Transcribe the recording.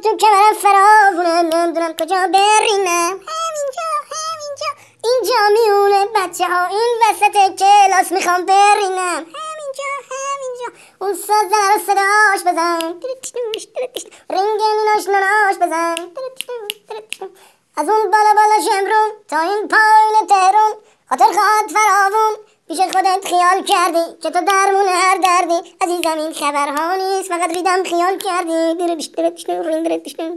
تو کمرم فراوونه، نمیدونم کجا برینم. همینجا اینجا میونه بچه ها، این وسط کلاس میخوام برینم. همینجا اون سازن رو صداش بزن، رنگینیناش نناش بزن. از اون بالا شمرون تا این پایین تهرون، خاطر خواهد فراوون. پیش خودت خیال کردی که تو درمون هر دردی. عزیزم این خبرها نیست، فقط ریدم خیال کردی.